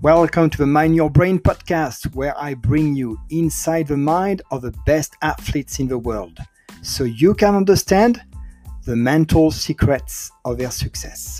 Welcome to the Mind Your Brain podcast, where I bring you inside the mind of the best athletes in the world so you can understand the mental secrets of their success.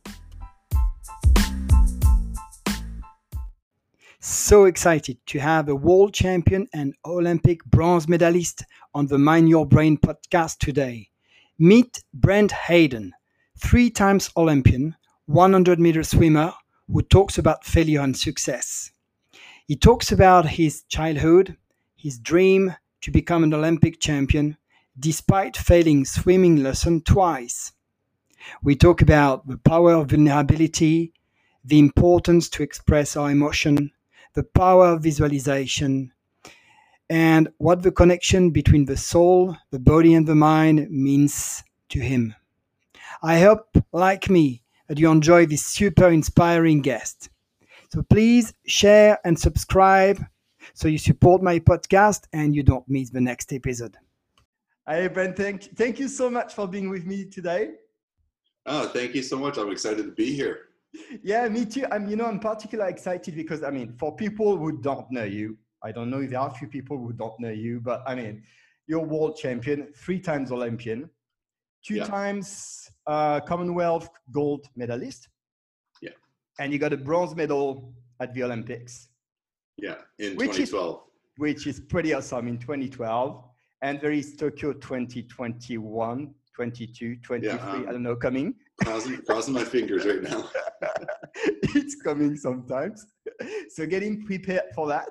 So excited to have a world champion and Olympic bronze medalist on the Mind Your Brain podcast today. Meet Brent Hayden, 3 times Olympian, 100-meter swimmer who talks about failure and success. He talks about his childhood, his dream to become an Olympic champion, despite failing swimming lesson twice. We talk about the power of vulnerability, the importance to express our emotion, the power of visualization, and what the connection between the soul, the body, and the mind means to him. I hope, like me, that you enjoy this super inspiring guest. So please share and subscribe so you support my podcast and you don't miss the next episode. Hey, Ben, thank you so much for being with me today. Oh, thank you so much. I'm excited to be here. Yeah, me too. I'm particularly excited because, for people who don't know you, I don't know if there are a few people who don't know you, but you're world champion, 3 times Olympian, 2 times Commonwealth gold medalist. Yeah. And you got a bronze medal at the Olympics. Yeah, in 2012. Which is pretty awesome, in 2012. And there is Tokyo 2021, 22, 23, I don't know, coming. Crossing my fingers right now. It's coming sometimes. So getting prepared for that.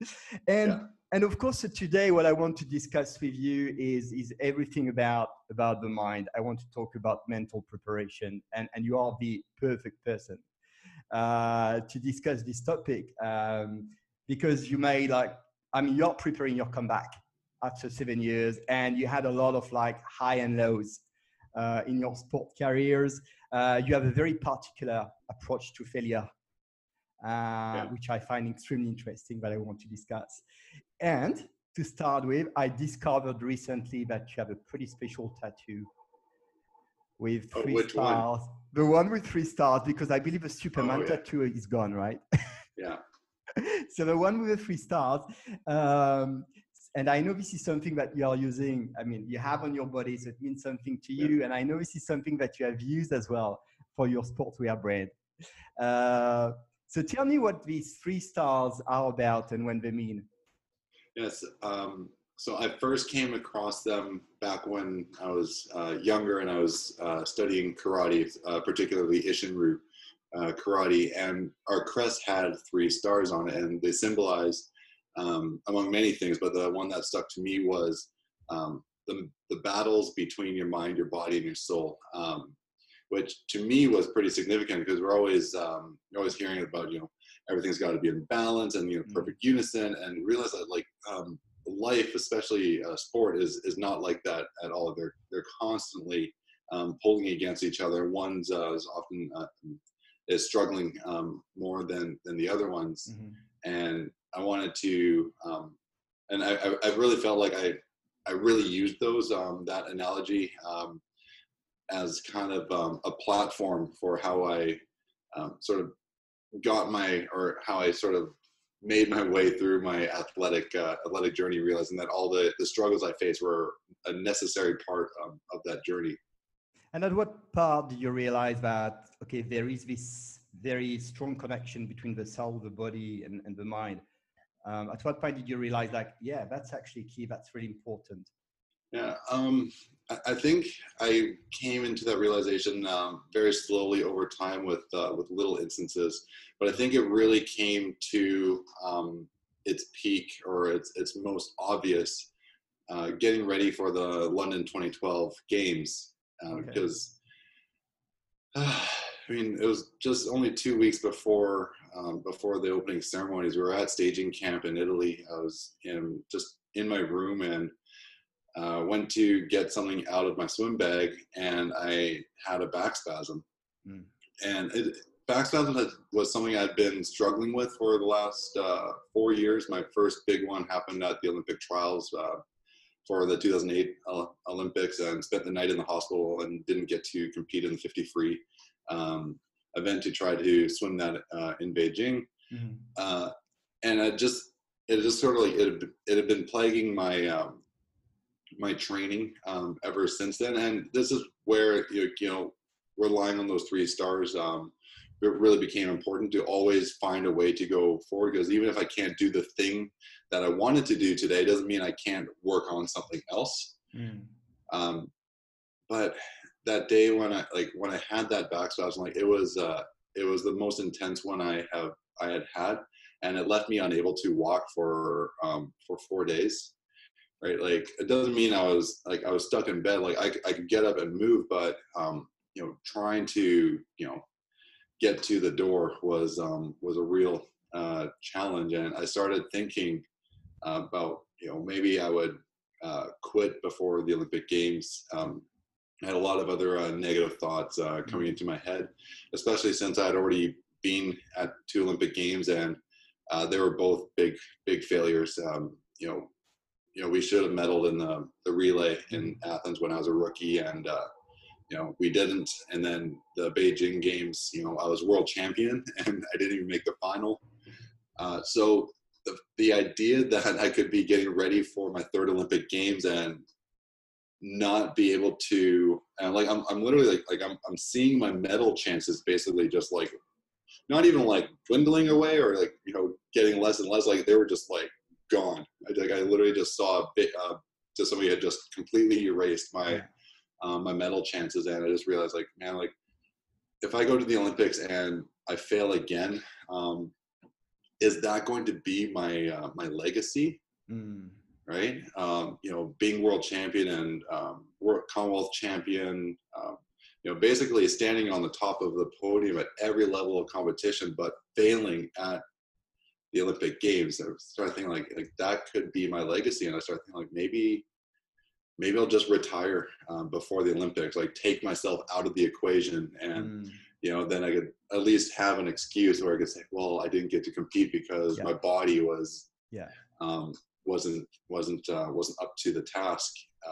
And of course, today what I want to discuss with you is everything about the mind. I want to talk about mental preparation, and you are the perfect person to discuss this topic because you're preparing your comeback after 7 years, and you had a lot of high and lows in your sport careers. You have a very particular approach to failure, which I find extremely interesting, that I want to discuss. And to start with, I discovered recently that you have a pretty special tattoo with 3 stars. One? The one with 3 stars, because I believe the Superman tattoo is gone, right? Yeah. So the one with the 3 stars. And I know this is something that you are using. You have on your body, so it means something to you. And I know this is something that you have used as well for your sportswear brand. So tell me what these 3 stars are about and what they mean. Yes. So I first came across them back when I was younger, and I was studying karate, particularly Isshinryu karate. And our crest had 3 stars on it, and they symbolized, among many things, but the one that stuck to me was the battles between your mind, your body, and your soul, which to me was pretty significant, because we're always hearing about, everything's got to be in balance and perfect unison, and realize that life, especially sport, is not like that at all. They're constantly pulling against each other. One's is often is struggling more than the other ones. Mm-hmm. And I wanted to, and I really felt like I really used those that analogy as kind of a platform for how I sort of how I sort of made my way through my athletic journey, realizing that all the struggles I faced were a necessary part of that journey. And at what part did you realize that, okay, there is this very strong connection between the soul, the body, and the mind? At what point did you realize that's actually key, that's really important? Yeah, I think I came into that realization very slowly over time with little instances, but I think it really came to its peak, or its most obvious, getting ready for the London 2012 games, because it was just only 2 weeks before the opening ceremonies. We were at staging camp in Italy. I was just in my room, and went to get something out of my swim bag, and I had a back spasm. Mm. And back spasm was something I'd been struggling with for the last 4 years. My first big one happened at the Olympic trials for the 2008 Olympics, and spent the night in the hospital and didn't get to compete in the 50 free event to try to swim that in Beijing. Mhm. And it just sort of like it had been plaguing my training ever since then. And this is where relying on those 3 stars, it really became important to always find a way to go forward, because even if I can't do the thing that I wanted to do today, doesn't mean I can't work on something else. Um, but that day when I had that back spasm, like it was the most intense one I had, and it left me unable to walk for 4 days. Right, like it doesn't mean I was stuck in bed. Like I could get up and move, but trying to get to the door was a real challenge. And I started thinking about maybe I would quit before the Olympic Games. I had a lot of other negative thoughts coming into my head, especially since I had already been at 2 Olympic Games, and they were both big failures. We should have medaled in the relay in Athens when I was a rookie, and we didn't. And then the Beijing Games, I was world champion, and I didn't even make the final. So the idea that I could be getting ready for my 3rd Olympic Games and not be able to, and like I'm literally I'm seeing my medal chances basically just like not even like dwindling away or like getting less and less. Like they were just like gone. I literally just saw a bit. Just somebody had just completely erased my my medal chances, and I just realized, like, man, like if I go to the Olympics and I fail again, is that going to be my my legacy? Right? Being world champion and world Commonwealth champion. Basically standing on the top of the podium at every level of competition, but failing at the Olympic Games. I started thinking like that could be my legacy, and I started thinking like maybe I'll just retire before the Olympics, like take myself out of the equation, and then I could at least have an excuse where I could say, well, I didn't get to compete because my body was wasn't up to the task,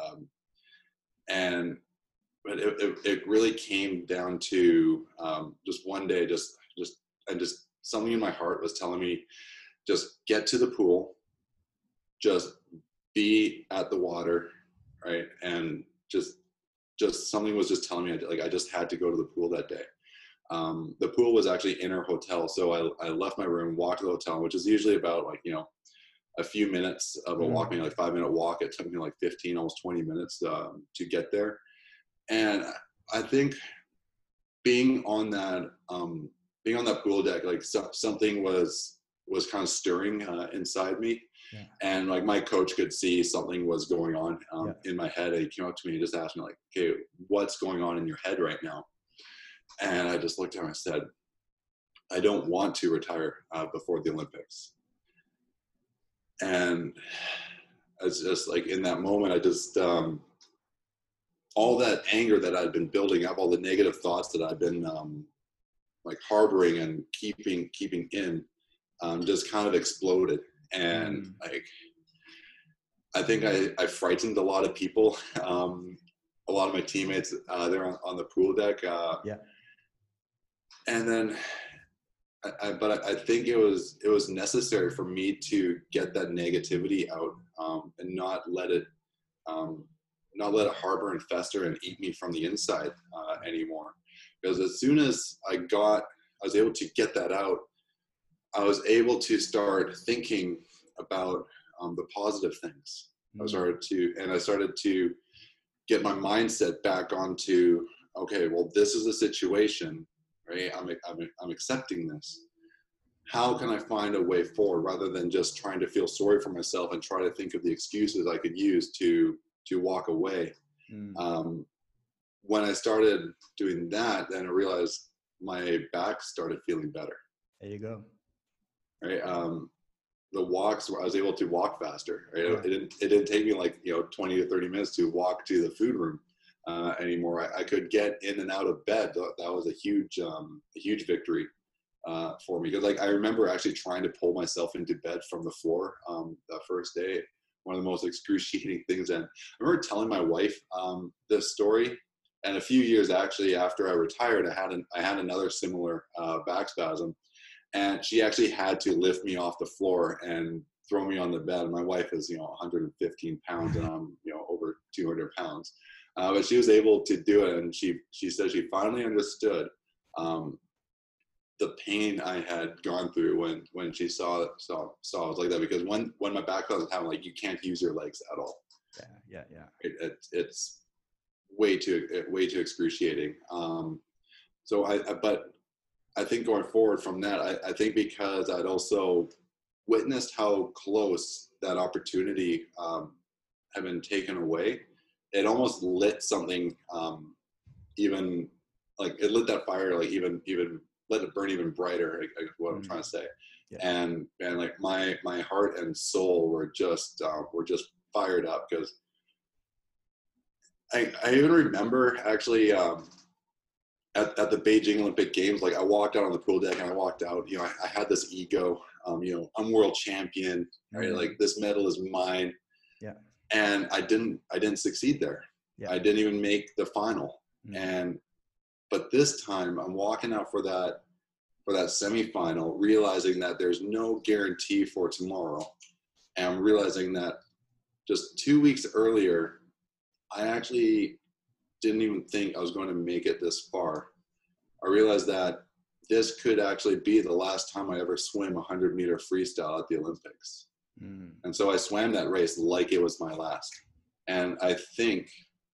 but it really came down to just one day, just something in my heart was telling me, just get to the pool, just be at the water, right? And just something was just telling me I just had to go to the pool that day. The pool was actually in our hotel, so I left my room, walked to the hotel, which is usually about a few minutes of a walk, maybe like 5-minute walk. It took me like 15, almost 20 minutes to get there. And I think being on that pool deck, like something was kind of stirring inside me. And like my coach could see something was going on in my head. And he came up to me and just asked me like, okay, what's going on in your head right now? And I just looked at him and I said, I don't want to retire before the Olympics. And it's just like in that moment, I just, all that anger that I'd been building up, all the negative thoughts that I'd been like harboring and keeping in, just kind of exploded. And like, I think I frightened a lot of people, a lot of my teammates there on the pool deck. And then, but I think it was necessary for me to get that negativity out and not let it harbor and fester and eat me from the inside anymore. Because as soon as I was able to get that out, I was able to start thinking about the positive things. I started to get my mindset back onto, okay, well, this is a situation, right? I'm accepting this. How can I find a way forward rather than just trying to feel sorry for myself and try to think of the excuses I could use to walk away? When I started doing that, then I realized my back started feeling better. There you go. Right. The walks, I was able to walk faster. Right? It didn't take me like 20 to 30 minutes to walk to the food room anymore. I could get in and out of bed. That was a huge victory for me, because like I remember actually trying to pull myself into bed from the floor that first day. One of the most excruciating things. And I remember telling my wife this story, and a few years actually after I retired, I had another similar back spasm. And she actually had to lift me off the floor and throw me on the bed. My wife is, 115 pounds and I'm, over 200 pounds. But she was able to do it. And she said she finally understood the pain I had gone through when she saw it like that. Because when my back was having, like, you can't use your legs at all. Yeah. It's way too excruciating. But I think going forward from that, I think because I'd also witnessed how close that opportunity had been taken away, it almost lit something, even like it lit that fire, like even let it burn even brighter. Like what I'm trying to say, and like my heart and soul were just fired up, because I even remember actually. At the Beijing Olympic Games, like I walked out on the pool deck and I walked out, I had this ego, I'm world champion, right? Like this medal is mine. Yeah. And I didn't succeed there. Yeah. I didn't even make the final. But this time I'm walking out for that semifinal, realizing that there's no guarantee for tomorrow. And I'm realizing that just 2 weeks earlier, I actually didn't even think I was going to make it this far. I realized that this could actually be the last time I ever swim 100-meter freestyle at the Olympics. And so I swam that race like it was my last. And I think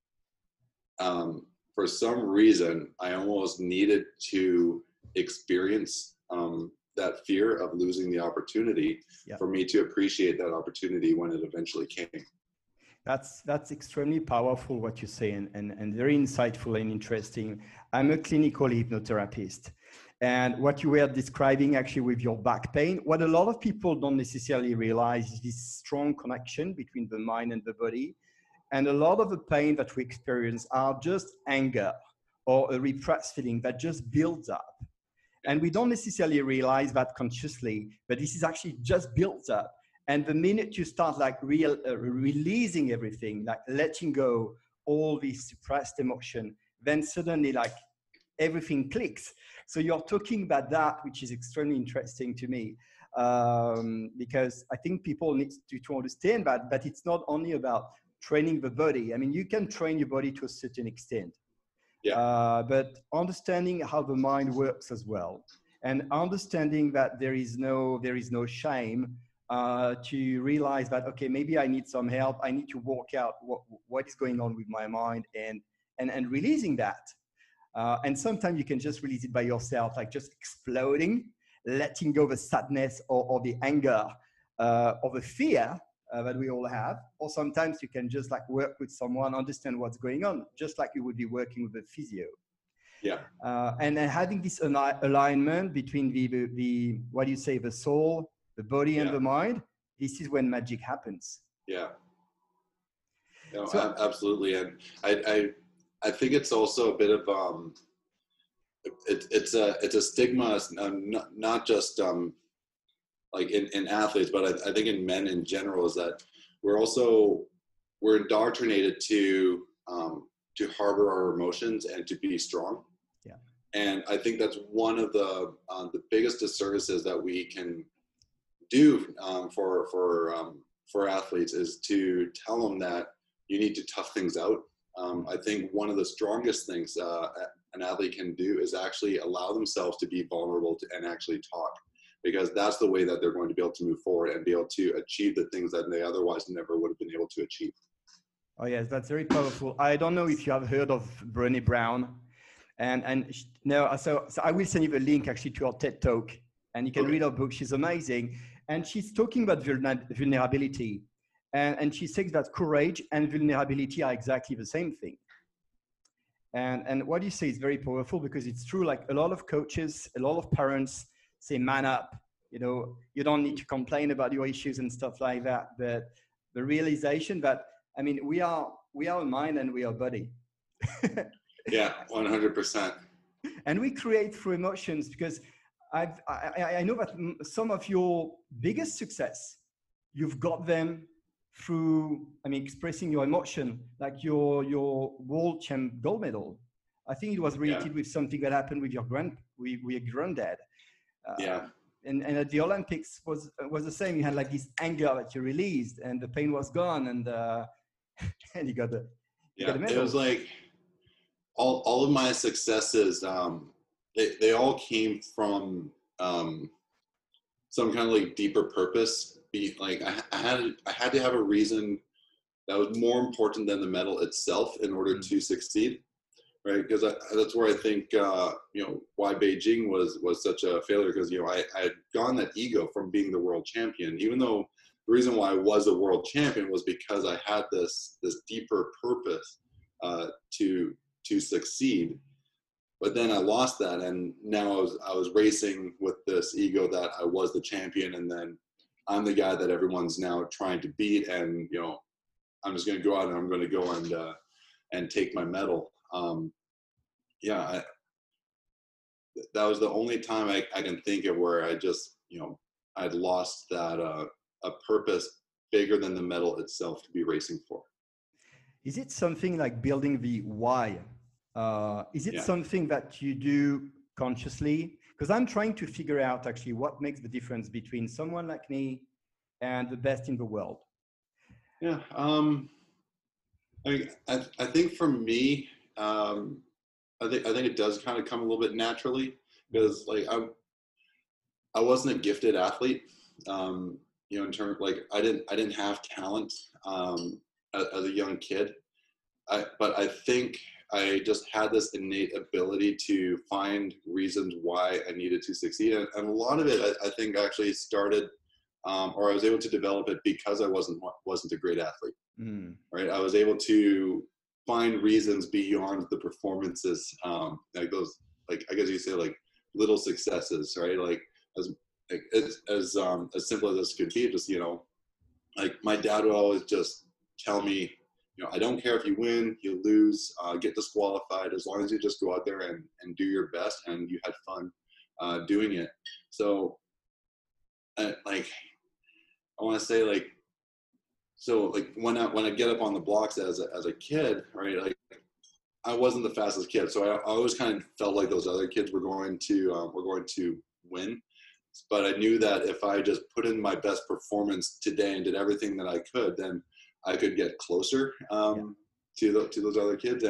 for some reason, I almost needed to experience that fear of losing the opportunity for me to appreciate that opportunity when it eventually came. That's extremely powerful what you say, and very insightful and interesting. I'm a clinical hypnotherapist, and what you were describing actually with your back pain, what a lot of people don't necessarily realize is this strong connection between the mind and the body. And a lot of the pain that we experience are just anger or a repressed feeling that just builds up. And we don't necessarily realize that consciously, but this is actually just built up. And the minute you start like releasing everything, like letting go all these suppressed emotion, then suddenly like everything clicks. So you're talking about that, which is extremely interesting to me, because I think people need to understand that it's not only about training the body. I mean, you can train your body to a certain extent, but understanding how the mind works as well, and understanding that there is no shame. To realize that, okay, maybe I need some help. I need to work out what is going on with my mind, and releasing that. And sometimes you can just release it by yourself, like just exploding, letting go of the sadness or the anger or the fear that we all have. Or sometimes you can just like work with someone, understand what's going on, just like you would be working with a physio. Yeah. And then having this alignment between the what do you say, the soul, the body and the mind, this is when magic happens. Yeah. No, so, absolutely. And I think it's also a bit of it's a stigma, not just like in athletes, but I think in men in general, is that we're indoctrinated to harbor our emotions and to be strong. Yeah. And I think that's one of the biggest disservices that we can do for athletes, is to tell them that you need to tough things out. I think one of the strongest things an athlete can do is actually allow themselves to be vulnerable and actually talk, because that's the way that they're going to be able to move forward and be able to achieve the things that they otherwise never would have been able to achieve. Oh yes, that's very powerful. I don't know if you have heard of Brené Brown, no, so I will send you the link actually to her TED Talk, and you can read her book. She's amazing. And she's talking about vulnerability. And she says that courage and vulnerability are exactly the same thing. And what you say is very powerful, because it's true. Like a lot of coaches, a lot of parents say, man up, you don't need to complain about your issues and stuff like that. But the realization that, I mean, we are a mind and we are body. Yeah, 100%. And we create through emotions, because I know that some of your biggest success, you've got them through, expressing your emotion, like your world champ gold medal. I think it was related with something that happened with your granddad. and at the Olympics was the same. You had like this anger that you released, and the pain was gone, and and you got the medal. It was like all of my successes. They all came from some kind of like deeper purpose. Like I had to have a reason that was more important than the medal itself in order to succeed, right? Because that's where I think why Beijing was such a failure, because I had gone that ego from being the world champion, even though the reason why I was a world champion was because I had this deeper purpose to succeed. But then I lost that, and now I was racing with this ego that I was the champion, and then I'm the guy that everyone's now trying to beat, and I'm just going to go out and I'm going to go and take my medal. That was the only time I can think of where I just I'd lost that a purpose bigger than the medal itself to be racing for. Is it something like building the why? Is it something that you do consciously? Because I'm trying to figure out actually what makes the difference between someone like me and the best in the world. Yeah, I think for me, I think it does kind of come a little bit naturally, because like I wasn't a gifted athlete, in terms of, like I didn't have talent as a young kid, but I think I just had this innate ability to find reasons why I needed to succeed. And a lot of it, I think, actually started, or I was able to develop it because I wasn't a great athlete, right? I was able to find reasons beyond the performances, like those, like, I guess you say, like, little successes, right? Like, as simple as this could be, just, like my dad would always just tell me, I don't care if you win, you lose, get disqualified, as long as you just go out there and do your best and you had fun doing it. So, like, I want to say, like, so like when I get up on the blocks as a kid, right? Like, I wasn't the fastest kid, so I always kind of felt like those other kids were going to win. But I knew that if I just put in my best performance today and did everything that I could, then I could get closer to those other kids,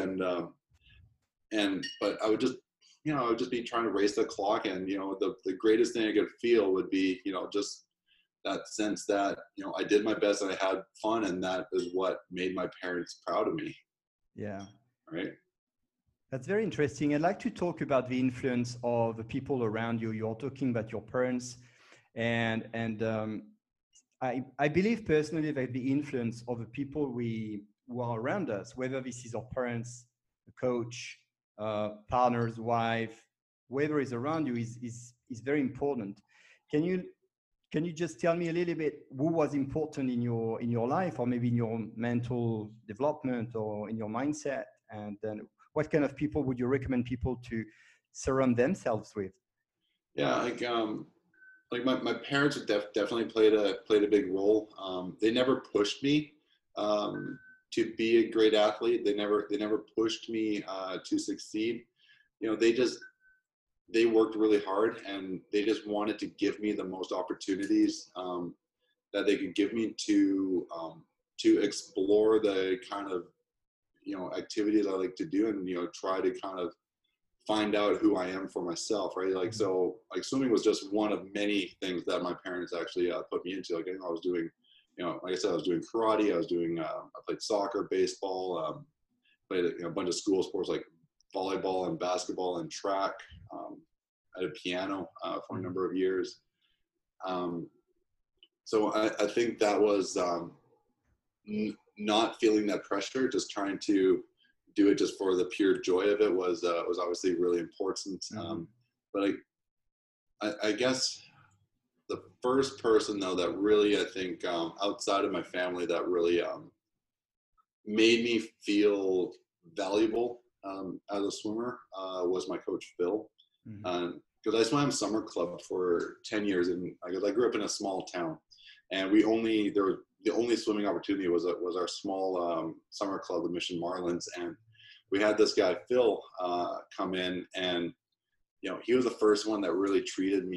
but I would just be trying to race the clock, and the greatest thing I could feel would be just that sense that I did my best and I had fun, and that is what made my parents proud of me. Yeah. Right. That's very interesting. I'd like to talk about the influence of the people around you. You're talking about your parents, and I believe personally that the influence of the people who are around us, whether this is our parents, a coach, partner's wife, whoever is around you, is very important. Can you just tell me a little bit who was important in your life, or maybe in your mental development or in your mindset, and then what kind of people would you recommend people to surround themselves with? Yeah, like my parents definitely played a big role. They never pushed me to be a great athlete. They never pushed me to succeed. They worked really hard, and they just wanted to give me the most opportunities that they could give me to explore the kind of activities I like to do, and try to kind of find out who I am for myself, right? Like, so like swimming was just one of many things that my parents actually put me into. Like, I was doing, like I said, I was doing karate, I played soccer, baseball, played a bunch of school sports like volleyball and basketball and track. I had a piano for a number of years. So I think that was not feeling that pressure, just trying to do it just for the pure joy of it was obviously really important. But I guess the first person though that really, I think, outside of my family, that really made me feel valuable as a swimmer was my coach, Phil. Because I swam summer club for 10 years, and I grew up in a small town, and the only swimming opportunity was our small summer club, the Mission Marlins, and we had this guy Phil come in, and he was the first one that really treated me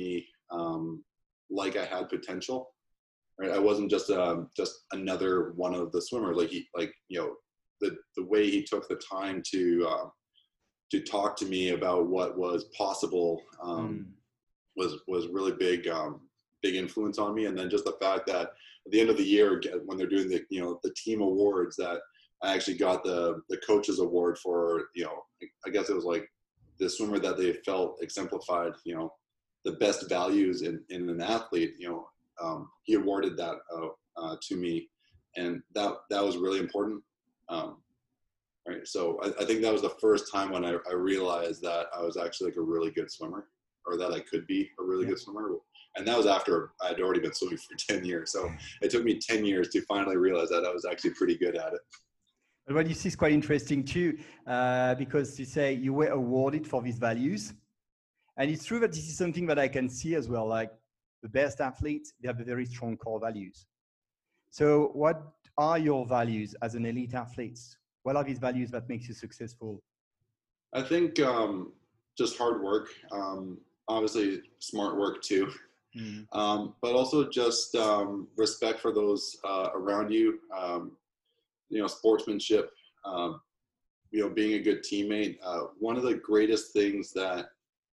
like I had potential. Right, I wasn't just another one of the swimmers. The way he took the time to talk to me about what was possible was really big influence on me. And then just the fact that at the end of the year, when they're doing the team awards, that I actually got the coaches award for, I guess it was like the swimmer that they felt exemplified, the best values in an athlete. He awarded that to me, and that was really important. Right. So I think that was the first time when I realized that I was actually like a really good swimmer, or that I could be a really good swimmer. And that was after I'd already been swimming for 10 years. So it took me 10 years to finally realize that I was actually pretty good at it. But what you see is quite interesting too, because you say you were awarded for these values. And it's true that this is something that I can see as well. Like the best athletes, they have a very strong core values. So what are your values as an elite athlete? What are these values that makes you successful? I think just hard work, obviously smart work too, but also just respect for those around you, sportsmanship, being a good teammate. One of the greatest things that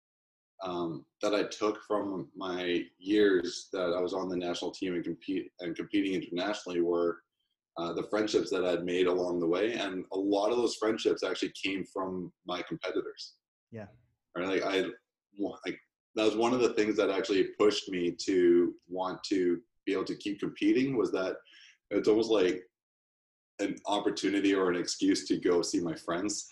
I took from my years that I was on the national team and competing internationally were the friendships that I'd made along the way. And a lot of those friendships actually came from my competitors. Yeah. Right. That was one of the things that actually pushed me to want to be able to keep competing, was that it's almost like an opportunity or an excuse to go see my friends.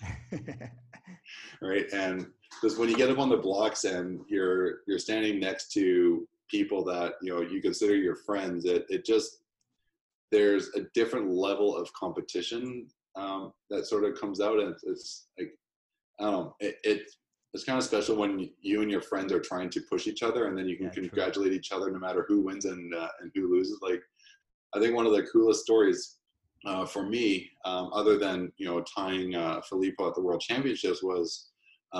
Right. And because when you get up on the blocks and you're standing next to people that, you consider your friends, it just, there's a different level of competition that sort of comes out, and it's like, I don't know, it's kind of special when you and your friends are trying to push each other, and then you can congratulate each other no matter who wins and who loses. Like, I think one of the coolest stories for me, other than tying Filippo at the World Championships, was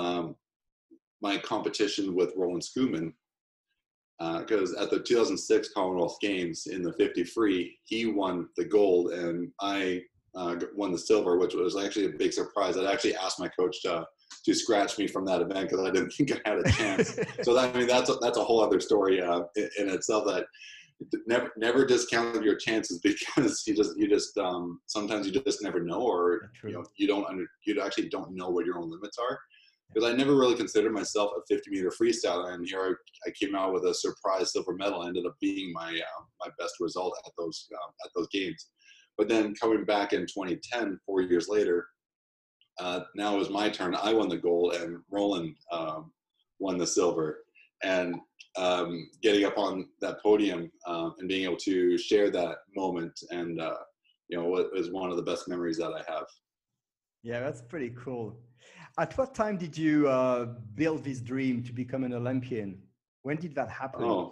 my competition with Roland Schoeman. Because at the 2006 Commonwealth Games in the 50 free, he won the gold and I won the silver, which was actually a big surprise. I'd actually asked my coach to scratch me from that event because I didn't think I had a chance. So that's a whole other story in itself. That never discount your chances, because you just sometimes you just never know, or you actually don't know what your own limits are. Because I never really considered myself a 50-meter freestyler, and here I came out with a surprise silver medal. Ended up being my best result at those games. But then coming back in 2010, 4 years later, now it was my turn. I won the gold, and Roland won the silver. And getting up on that podium and being able to share that moment, and what is one of the best memories that I have. Yeah, that's pretty cool. At what time did you build this dream to become an Olympian? When did that happen?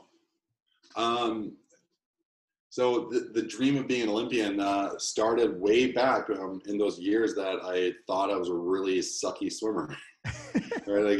So the dream of being an Olympian started way back in those years that I thought I was a really sucky swimmer. Right?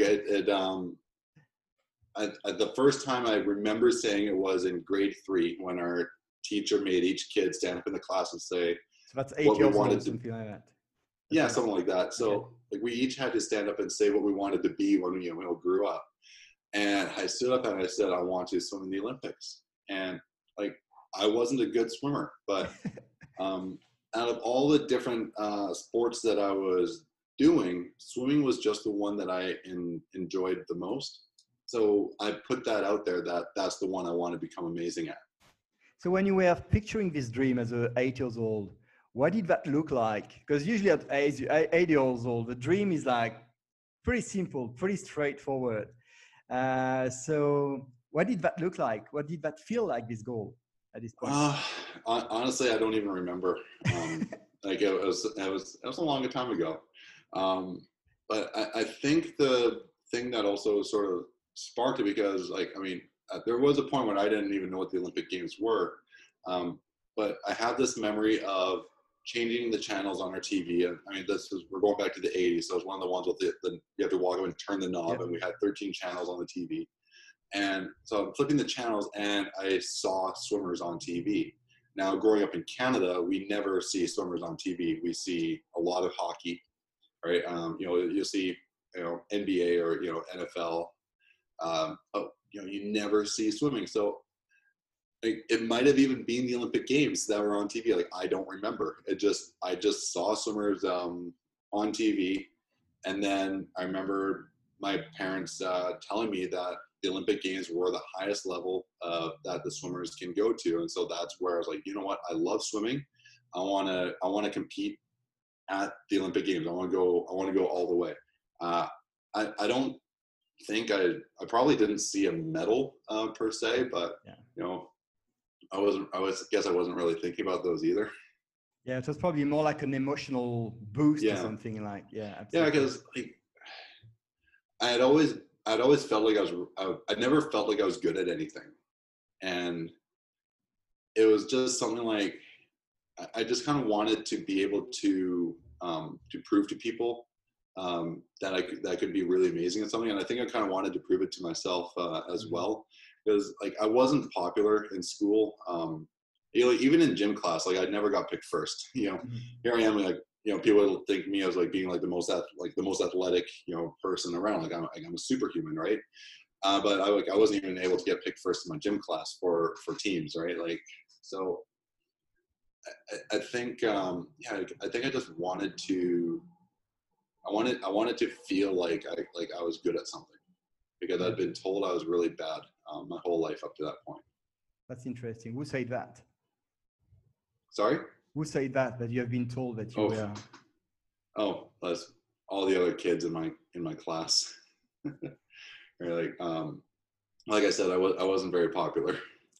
Like the first time I remember saying it was in grade 3, when our teacher made each kid stand up in the class and say, so that's 8 years old, something like that. Yeah, something like that. So like we each had to stand up and say what we wanted to be when we grew up. And I stood up and I said, I want to swim in the Olympics. And like, I wasn't a good swimmer, but out of all the different sports that I was doing, swimming was just the one that I enjoyed the most. So I put that out there, that's the one I want to become amazing at. So when you were picturing this dream as 8 years old, what did that look like? Because usually at 8 years old, the dream is like pretty simple, pretty straightforward. So what did that look like? What did that feel like, this goal at this point? Honestly, I don't even remember. Like it was a long time ago. But I think the thing that also sort of sparked it, because there was a point when I didn't even know what the Olympic Games were. But I have this memory of changing the channels on our TV. And we're going back to the 80s. So it was one of the ones with you have to walk up and turn the knob, and we had 13 channels on the TV. And so I'm flipping the channels and I saw swimmers on TV. Now, growing up in Canada, we never see swimmers on TV. We see a lot of hockey, right? You'll see, NBA or, NFL. But, you never see swimming. So it might have even been the Olympic Games that were on TV. Like, I don't remember. I just saw swimmers on TV. And then I remember my parents telling me that the Olympic Games were the highest level that the swimmers can go to. And so that's where I was like, you know what? I love swimming. I want to compete at the Olympic Games. I want to go all the way. I don't think I probably didn't see a medal per se, but I wasn't really thinking about those either. Yeah, it was probably more like an emotional boost or something like, absolutely. Yeah, because I'd always felt like I never felt like I was good at anything. And it was just something like, I just kind of wanted to be able to prove to people that I could be really amazing at something. And I think I kind of wanted to prove it to myself as well. Because like I wasn't popular in school. Even in gym class, like I never got picked first. Here I am, like people will think of me as like being like the most athletic person around. Like I'm a superhuman, right? But I wasn't even able to get picked first in my gym class for teams, right? Like so. I think I think I just wanted to. I wanted to feel like I was good at something, because I'd been told I was really bad my whole life up to that point. That's interesting. Who said that? Sorry? Who said that you have been told that you were? Oh, that's all the other kids in my class. Like I said, I wasn't very popular.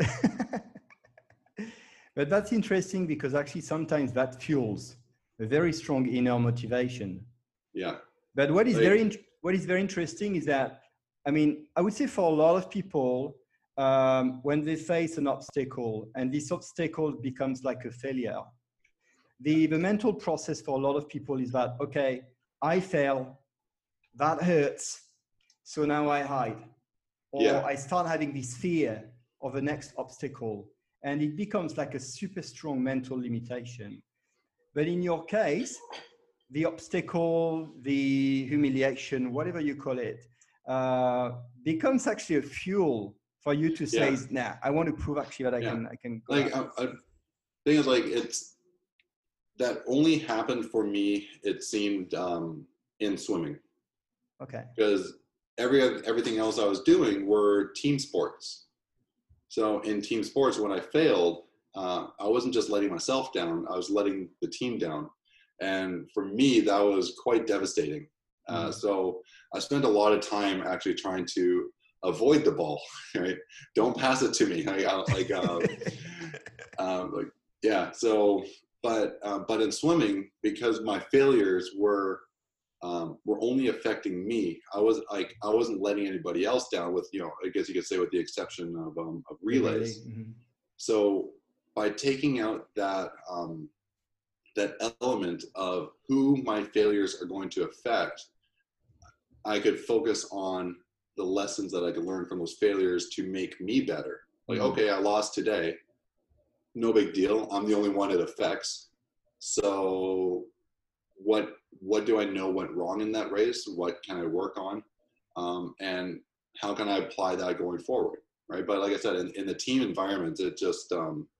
But that's interesting, because actually sometimes that fuels a very strong inner motivation. Yeah. But what is very interesting is that, I mean, I would say for a lot of people, when they face an obstacle and this obstacle becomes like a failure, the mental process for a lot of people is that, okay, I fail, that hurts, so now I hide. Or I start having this fear of the next obstacle, and it becomes like a super strong mental limitation. But in your case, the obstacle, the humiliation, whatever you call it, becomes actually a fuel for you to say, nah, I want to prove actually that I can go. Like, thing is, like, that only happened for me, it seemed, in swimming. Okay. Because everything else I was doing were team sports. So in team sports, when I failed, I wasn't just letting myself down, I was letting the team down. And for me, that was quite devastating. So I spent a lot of time actually trying to avoid the ball, right? Don't pass it to me. So, but in swimming, because my failures were only affecting me, I wasn't letting anybody else down, with, I guess you could say, with the exception of relays. Mm-hmm. So by taking out that element of who my failures are going to affect, I could focus on the lessons that I could learn from those failures to make me better. Like, okay, I lost today, no big deal. I'm the only one it affects. So what do I know went wrong in that race? What can I work on? And how can I apply that going forward? Right. But like I said, in the team environment, it just,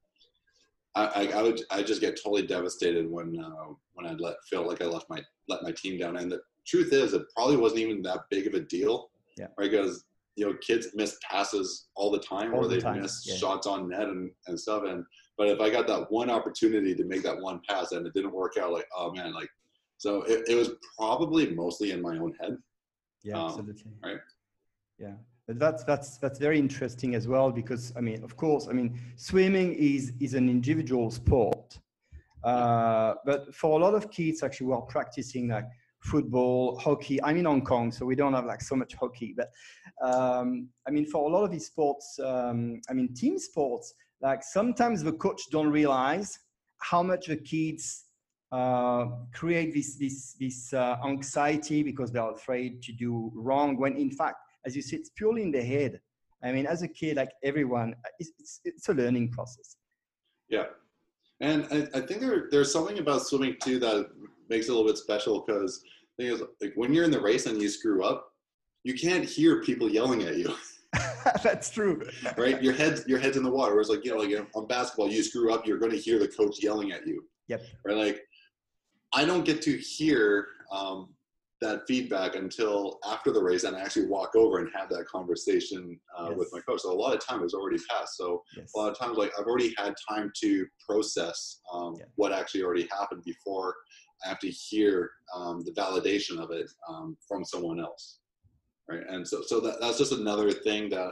I just get totally devastated when I feel like I let my team down. And the truth is, it probably wasn't even that big of a deal. Yeah. Right. Because, kids miss passes all the time, or they miss shots on net and stuff. But if I got that one opportunity to make that one pass and it didn't work out, like, oh man, like, so it was probably mostly in my own head. Yeah, absolutely. Right. Yeah. But that's very interesting as well, because of course, swimming is an individual sport. But for a lot of kids actually who are practicing like football, hockey, I'm in Hong Kong, so we don't have like so much hockey, but for a lot of these sports, team sports, like sometimes the coach don't realize how much the kids create this anxiety because they're afraid to do wrong, when in fact, as you said, it's purely in the head. I mean, as a kid, like everyone, it's a learning process. Yeah. And I think there's something about swimming too that makes it a little bit special, because the thing is, like, when you're in the race and you screw up, you can't hear people yelling at you. That's true. Right? Your head's in the water. Whereas, like, on basketball, you screw up, you're going to hear the coach yelling at you. Yep. Right? Like, I don't get to hear that feedback until after the race, and I actually walk over and have that conversation with my coach. So a lot of time has already passed. So a lot of times, like, I've already had time to process what actually already happened before I have to hear the validation of it from someone else. Right. And so that's just another thing that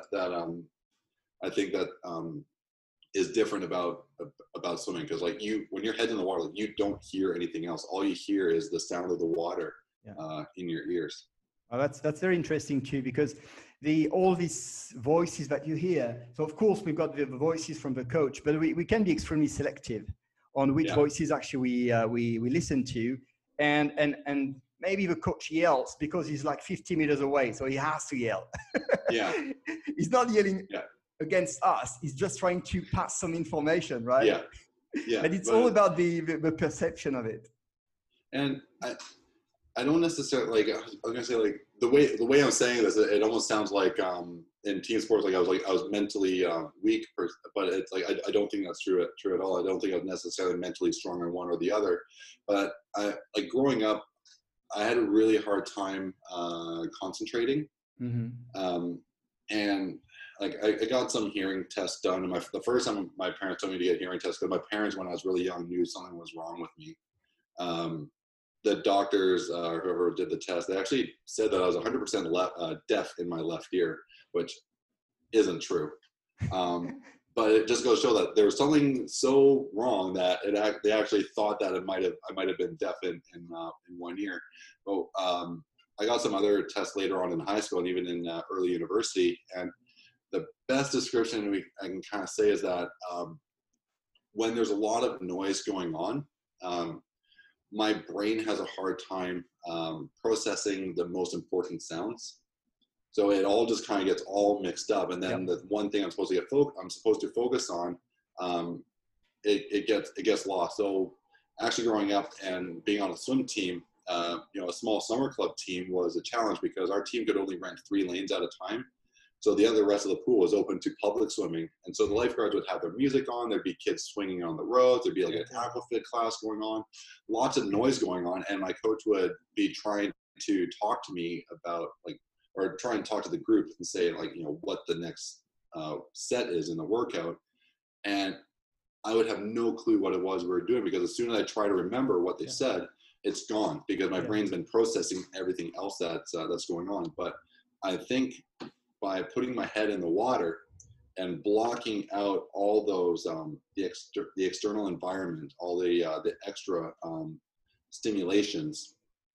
I think that is different about swimming, because, like, when your head's in the water, like, you don't hear anything else. All you hear is the sound of the water in your ears. Oh, that's very interesting too, because all these voices that you hear. So of course we've got the voices from the coach, but we can be extremely selective on which voices actually we listen to, and maybe the coach yells because he's like 50 meters away, so he has to yell. Yeah. He's not yelling against us. He's just trying to pass some information, right? Yeah. Yeah. But it's all about the perception of it. And I don't necessarily, like, I was gonna say, like, the way I'm saying this, it almost sounds like in team sports, like I was mentally weak, but it's like I don't think that's true at all. I don't think I was necessarily mentally strong in one or the other. But like, growing up, I had a really hard time concentrating. Mm-hmm. And like, I got some hearing tests done. And the first time my parents told me to get hearing tests, because my parents, when I was really young, knew something was wrong with me. The doctors, whoever did the test, they actually said that I was 100% deaf in my left ear, which isn't true. But it just goes to show that there was something so wrong that they actually thought that I might have been deaf in one ear. But I got some other tests later on in high school and even in early university, and the best description I can kind of say is that when there's a lot of noise going on, my brain has a hard time processing the most important sounds. So it all just kind of gets all mixed up, and then the one thing I'm supposed to focus on, it gets lost. So actually, growing up and being on a swim team, a small summer club team was a challenge, because our team could only rent 3 lanes at a time. So the rest of the pool was open to public swimming, and so the lifeguards would have their music on. There'd be kids swinging on the roads. There'd be like an aquafit class going on, lots of noise going on, and my coach would be trying to talk to me about, like, or try and talk to the group and say, like, what the next set is in the workout. And I would have no clue what it was we were doing, because as soon as I try to remember what they said, it's gone, because my brain's been processing everything else that's going on. But I think by putting my head in the water and blocking out all those, the external environment, all the extra stimulations,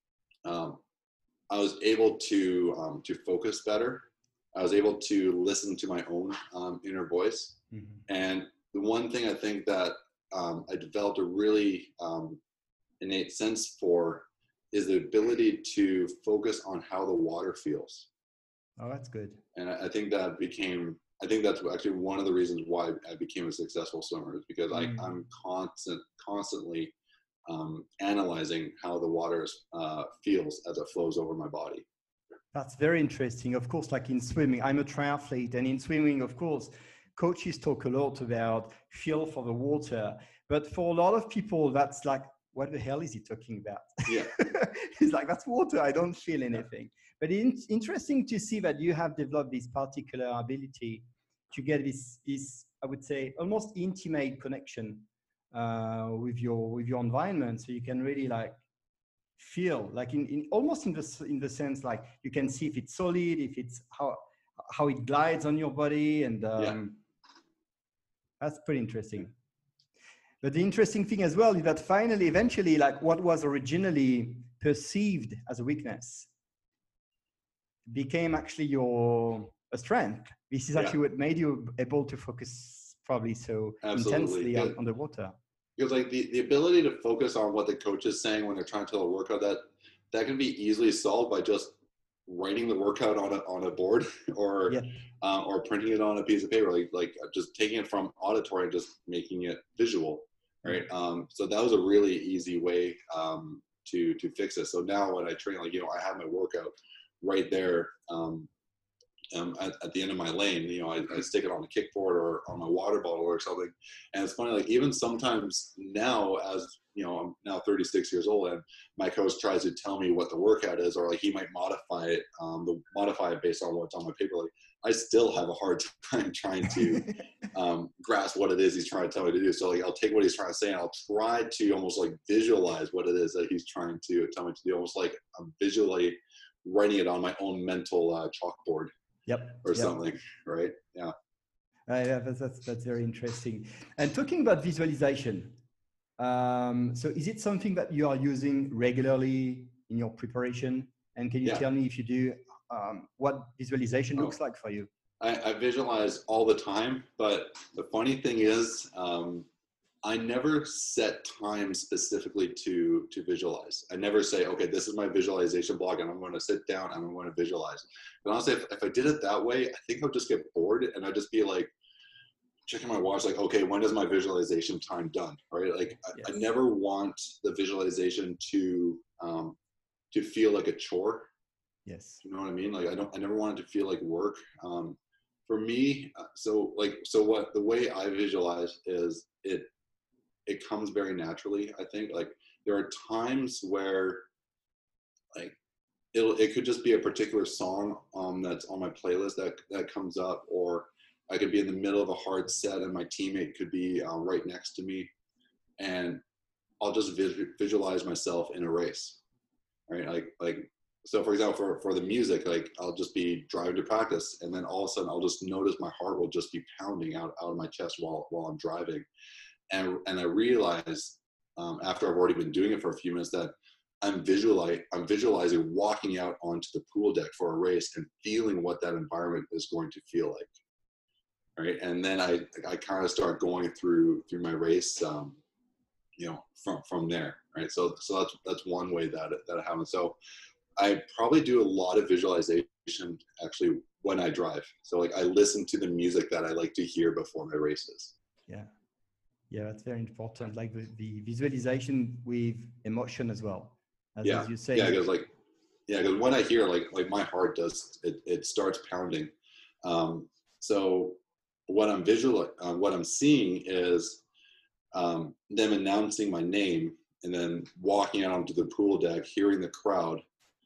I was able to focus better. I was able to listen to my own inner voice. Mm-hmm. And the one thing I think that I developed a really innate sense for is the ability to focus on how the water feels. Oh, that's good. And I think that's actually one of the reasons why I became a successful swimmer, is because I'm constantly analyzing how the water feels as it flows over my body. That's very interesting. Of course, like in swimming, I'm a triathlete, and in swimming, of course, coaches talk a lot about feel for the water. But for a lot of people, that's like, what the hell is he talking about? Yeah. It's like, that's water. I don't feel anything. But it's interesting to see that you have developed this particular ability to get this I would say, almost intimate connection with your environment, so you can really like feel like in almost in the sense, like you can see if it's solid, if it's how it glides on your body, and that's pretty interesting. But the interesting thing as well is that eventually, like what was originally perceived as a weakness became actually a strength. This is actually what made you able to focus probably so intensely on the water. Because like the ability to focus on what the coach is saying when they're trying to tell a workout, that can be easily solved by just writing the workout on a board Yeah. or printing it on a piece of paper, like just taking it from auditory and just making it visual, right? So that was a really easy way to fix it. So now when I train, like, you know, I have my workout right there at the end of my lane. You know, I stick it on the kickboard or on my water bottle or something. And it's funny, like even sometimes now, as you know, I'm now 36 years old, and my coach tries to tell me what the workout is, or like he might modify it based on what's on my paper. Like I still have a hard time trying to grasp what it is he's trying to tell me to do. So like I'll take what he's trying to say and I'll try to almost like visualize what it is that he's trying to tell me to do, almost like I'm visually writing it on my own mental chalkboard. Or something, right? Yeah. Yeah, that's very interesting. And talking about visualization, so is it something that you are using regularly in your preparation? And can you tell me, if you do, what visualization looks like for you? I visualize all the time, but the funny thing is, I never set time specifically to visualize. I never say, okay, this is my visualization block and I'm going to sit down and I'm going to visualize. But honestly, if I did it that way, I think I would just get bored and I'd just be like checking my watch, like, okay, when is my visualization time done? Right? Like I never want the visualization to feel like a chore. Yes. You know what I mean? Like I never want it to feel like work. For me, so what the way I visualize is it comes very naturally. I think like there are times where like it could just be a particular song that's on my playlist that comes up, or I could be in the middle of a hard set and my teammate could be right next to me, and I'll just visualize myself in a race, right? Like so for example, for the music, like I'll just be driving to practice and then all of a sudden I'll just notice my heart will just be pounding out of my chest while I'm driving. And I realized after I've already been doing it for a few minutes that I'm visualizing walking out onto the pool deck for a race and feeling what that environment is going to feel like, right? And then I kind of start going through my race, you know, from there, right? So that's one way that it happens. So I probably do a lot of visualization actually when I drive. So like I listen to the music that I like to hear before my races. Yeah. Yeah, that's very important. Like the visualization with emotion as well. As you say. Yeah, because when I hear like my heart does it starts pounding. So what I'm seeing is them announcing my name and then walking out onto the pool deck, hearing the crowd,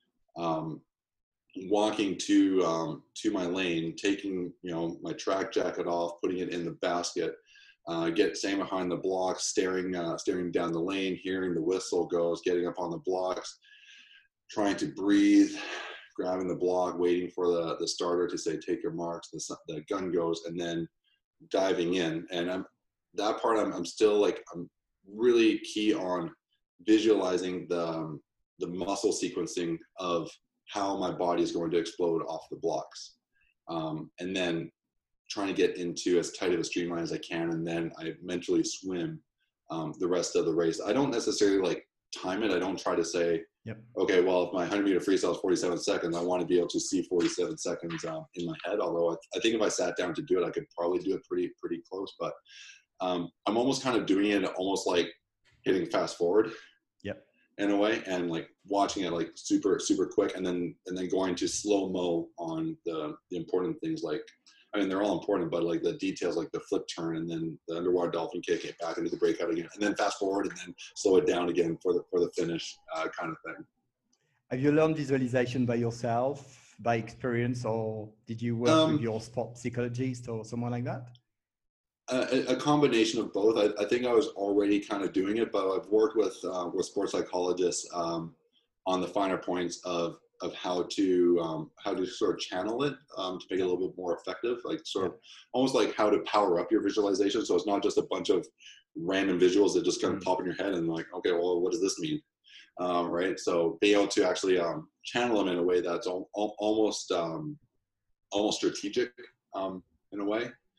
walking to my lane, taking, you know, my track jacket off, putting it in the basket. Staying behind the blocks, staring down the lane, hearing the whistle goes, getting up on the blocks, trying to breathe, grabbing the block, waiting for the starter to say, take your marks, the gun goes, and then diving in. And I'm still like, I'm really key on visualizing the muscle sequencing of how my body is going to explode off the blocks. And then trying to get into as tight of a streamline as I can, and then I mentally swim the rest of the race. I don't necessarily like time it. I don't try to say, okay, well, if my 100-meter freestyle is 47 seconds, I want to be able to see 47 seconds in my head. Although I think if I sat down to do it, I could probably do it pretty close. But I'm almost kind of doing it almost like hitting fast forward. In a way, and like watching it like super quick, and then going to slow mo on the important things. Like, I mean, they're all important, but like the details, like the flip turn and then the underwater dolphin kick, it back into the breakout again, and then fast forward and then slow it down again for the finish, kind of thing. Have you learned visualization by yourself, by experience, or did you work with your sport psychologist or someone like that? A combination of both. I think I was already kind of doing it, but I've worked with sports psychologists on the finer points of how to sort of channel it to make it a little bit more effective, like sort of almost like how to power up your visualization. So it's not just a bunch of random visuals that just kind of pop in your head and like, okay, well, what does this mean? Right. So being able to actually channel them in a way that's almost strategic in a way.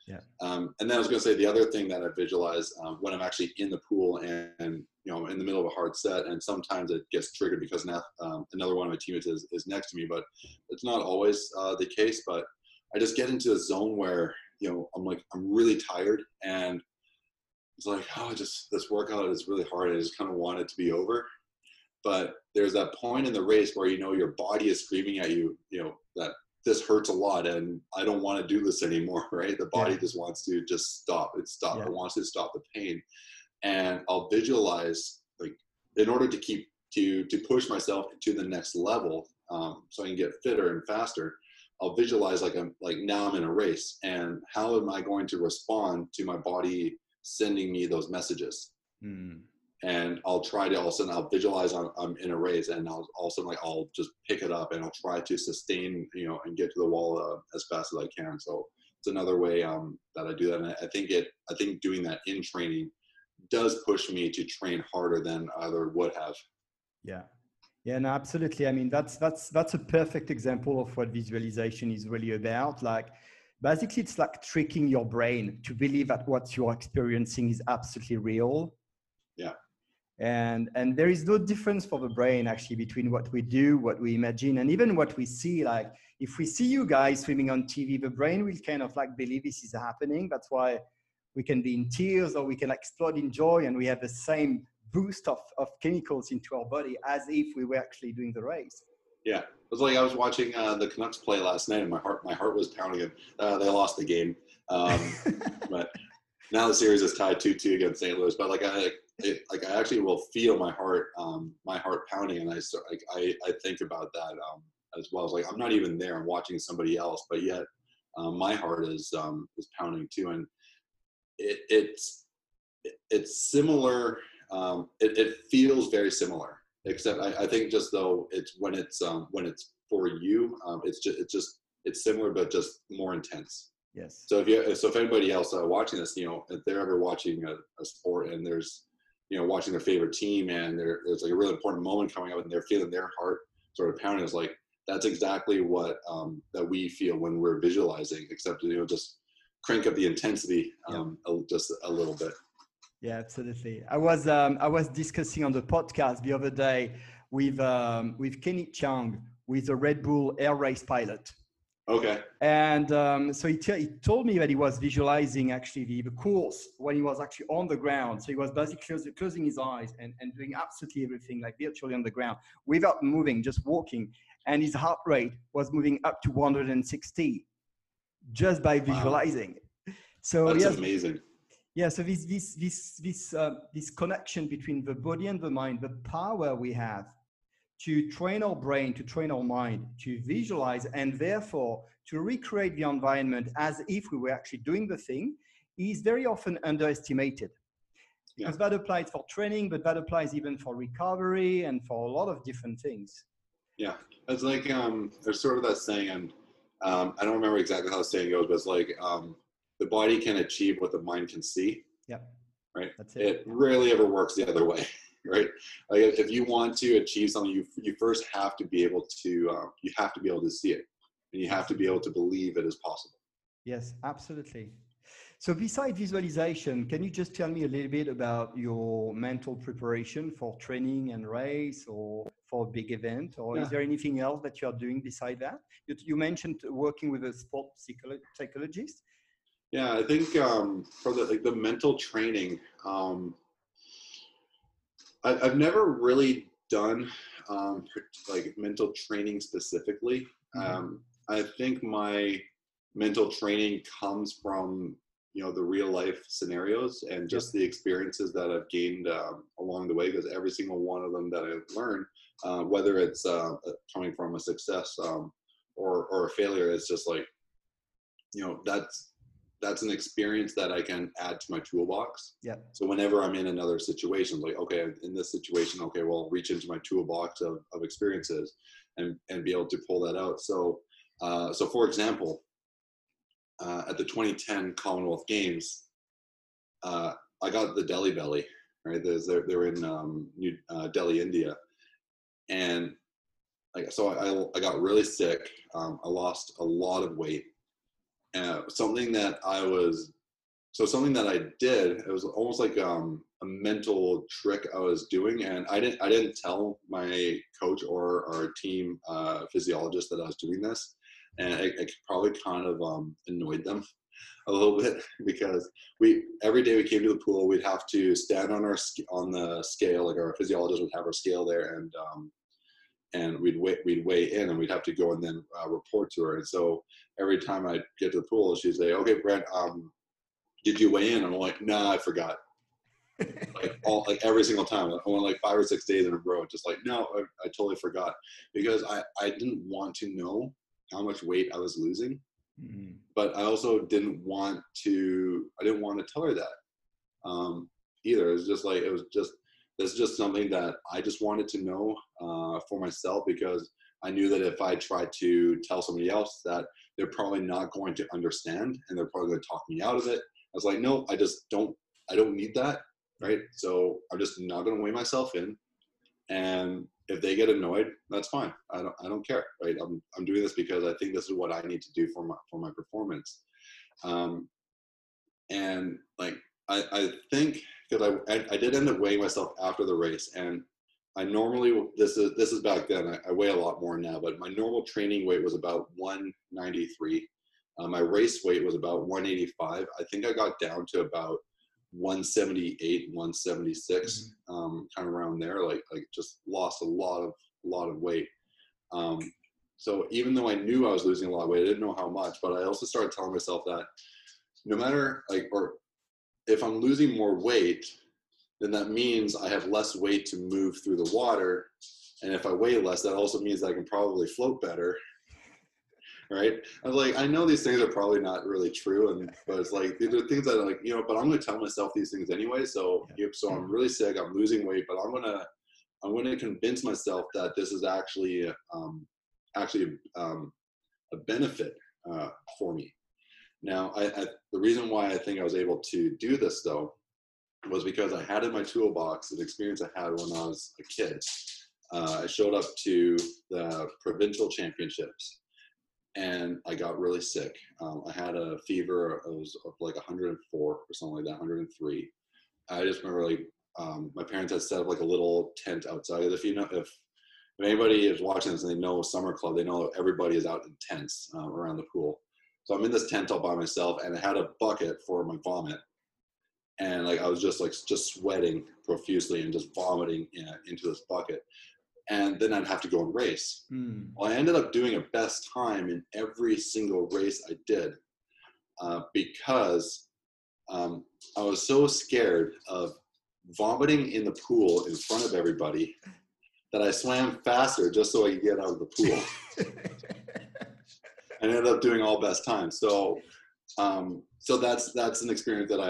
Yeah. And then I was going to say the other thing that I visualize when I'm actually in the pool and you know, in the middle of a hard set, and sometimes it gets triggered because now another one of my teammates is next to me, but it's not always the case. But I just get into a zone where, you know, I'm really tired, and it's like, oh, this workout is really hard. I just kind of want it to be over. But there's that point in the race where, you know, your body is screaming at you, you know, that this hurts a lot and I don't want to do this anymore, right? The body just wants to just stop. It wants to stop the pain. And I'll visualize, like, in order to keep to push myself to the next level, so I can get fitter and faster. I'll visualize now I'm in a race, and how am I going to respond to my body sending me those messages? And I'll try to all of a sudden I'll visualize I'm in a race, and I'll all of a sudden I'll just pick it up and I'll try to sustain, you know, and get to the wall as fast as I can. So it's another way that I do that. And I think doing that in training does push me to train harder than I other would have. Yeah, no, absolutely. I mean, that's a perfect example of what visualization is really about. Like, basically, it's like tricking your brain to believe that what you're experiencing is absolutely real. Yeah. And there is no difference for the brain actually between what we do, what we imagine, and even what we see. Like, if we see you guys swimming on TV, the brain will kind of like believe this is happening. That's why we can be in tears, or we can explode in joy, and we have the same boost of chemicals into our body as if we were actually doing the race. Yeah, it was like I was watching the Canucks play last night, and my heart was pounding. They lost the game, but now the series is tied 2-2 against St. Louis. But I actually will feel my heart pounding, and I think about that as well. It's like I'm not even there; I'm watching somebody else, but yet my heart is pounding too, and it's similar. It feels very similar, except I think just though it's when it's for you, it's similar but just more intense. Yes. So if anybody else watching this, you know, if they're ever watching a sport and there's, you know, watching their favorite team and there's like a really important moment coming up and they're feeling their heart sort of pounding, it's like that's exactly what that we feel when we're visualizing, except, you know, just crank up the intensity just a little bit. Yeah, absolutely. I was discussing on the podcast the other day with Kenny Chang, with a Red Bull air race pilot. Okay. And so he told me that he was visualizing actually the course when he was actually on the ground. So he was basically closing his eyes and doing absolutely everything, like virtually on the ground without moving, just walking. And his heart rate was moving up to 160 just by visualizing. Wow. So that's amazing. Yeah, so this connection between the body and the mind, the power we have to train our brain, to train our mind, to visualize, and therefore to recreate the environment as if we were actually doing the thing, is very often underestimated. Because that applies for training, but that applies even for recovery and for a lot of different things. Yeah, it's like there's sort of that saying, and I don't remember exactly how the saying goes, but it's like the body can achieve what the mind can see. Yeah. Right. That's it. It rarely ever works the other way. Right. Like if you want to achieve something, you first have to be able to see it, and you have to be able to believe it is possible. Yes, absolutely. So besides visualization, can you just tell me a little bit about your mental preparation for training and race or for a big event? Or is there anything else that you're doing beside that? You mentioned working with a sport psychologist. Yeah, I think for the mental training, I've never really done like mental training specifically. I think my mental training comes from, you know, the real life scenarios and just the experiences that I've gained along the way, because every single one of them that I've learned, whether it's coming from a success or a failure, it's just like, you know, that's an experience that I can add to my toolbox. Yeah. So whenever I'm in another situation, like, okay, in this situation, okay, well, reach into my toolbox of experiences and be able to pull that out. So, so for example, at the 2010 Commonwealth Games, I got the Delhi belly, right? They're in New Delhi, India. And so I got really sick. I lost a lot of weight. something that something that I did, it was almost like a mental trick I was doing, and I didn't tell my coach or our team physiologist that I was doing this, and it probably kind of annoyed them a little bit, because every day we came to the pool, we'd have to stand on the scale, like our physiologist would have our scale there, and we'd weigh in, and we'd have to go and then report to her. And so every time I'd get to the pool, she'd say, "Okay, Brent, did you weigh in?" And I'm like, "Nah, I forgot." like every single time. I went like 5 or 6 days in a row, just like, no, I totally forgot, because I didn't want to know how much weight I was losing, but I also didn't want to tell her that either. This is just something that I just wanted to know for myself, because I knew that if I tried to tell somebody else, that they're probably not going to understand, and they're probably going to talk me out of it. I was like, no, I don't need that, right? So I'm just not going to weigh myself in, and if they get annoyed, that's fine. I don't care, right? I'm doing this because I think this is what I need to do for my performance, and like I think, because I did end up weighing myself after the race, and I normally, this is back then, I weigh a lot more now, but my normal training weight was about 193. My race weight was about 185. I think I got down to about 178, 176, kind of around there, like just lost a lot of weight. So even though I knew I was losing a lot of weight, I didn't know how much, but I also started telling myself that no matter, or if I'm losing more weight, then that means I have less weight to move through the water. And if I weigh less, that also means I can probably float better. Right? I was like, I know these things are probably not really true, but it's like, these are things that are like, but I'm going to tell myself these things anyway. So I'm really sick, I'm losing weight, but I'm going to convince myself that this is actually a benefit for me. Now, the reason why I think I was able to do this, though, was because I had in my toolbox an experience I had when I was a kid. I showed up to the provincial championships, and I got really sick. I had a fever. It was like 104 or something like that, 103. I just remember, like, my parents had set up like a little tent outside. If anybody is watching this and they know Summer Club, they know everybody is out in tents around the pool. So I'm in this tent all by myself, and I had a bucket for my vomit. And like, I was just sweating profusely and just vomiting into this bucket. And then I'd have to go and race. Well, I ended up doing a best time in every single race I did, because I was so scared of vomiting in the pool in front of everybody that I swam faster just so I could get out of the pool. I ended up doing all best times. So that's an experience that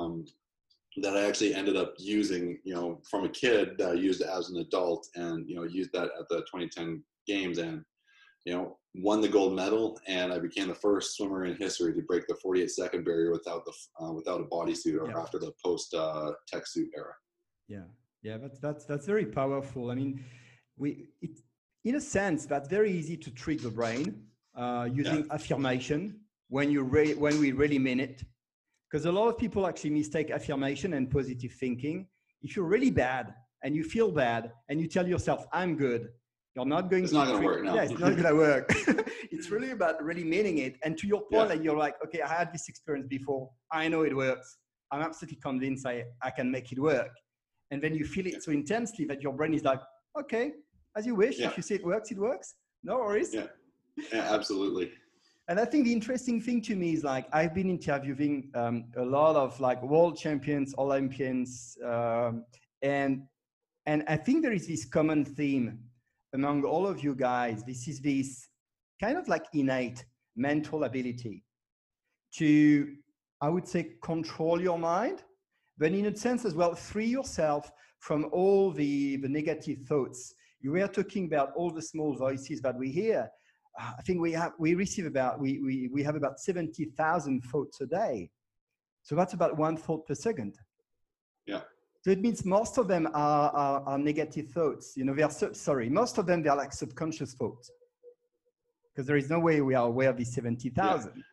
I actually ended up using, from a kid, that I used as an adult, and, used that at the 2010 games, and, won the gold medal. And I became the first swimmer in history to break the 48-second barrier without a bodysuit, or after the post tech suit era. Yeah, that's very powerful. I mean, in a sense, that's very easy to trick the brain using affirmation when we really mean it. Because a lot of people actually mistake affirmation and positive thinking. If you're really bad and you feel bad and you tell yourself, I'm good, you're not going It's not going to work. No. Yeah, it's not going to work. It's really about really meaning it. And to your point, that you're like, okay, I had this experience before. I know it works. I'm absolutely convinced I can make it work. And then you feel it so intensely that your brain is like, okay, as you wish. If you say it works, it works. No worries. Yeah, absolutely. And I think the interesting thing to me is, like, I've been interviewing a lot of like world champions, Olympians, and I think there is this common theme among all of you guys. This is this kind of like innate mental ability to, I would say, control your mind, but in a sense as well, free yourself from all the negative thoughts. You were talking about all the small voices that we hear. I think we have about 70,000 thoughts a day. So that's about 1 thought per second. Yeah. So it means most of them are negative thoughts. Most of them, they're like subconscious thoughts, because there is no way we are aware of these 70,000.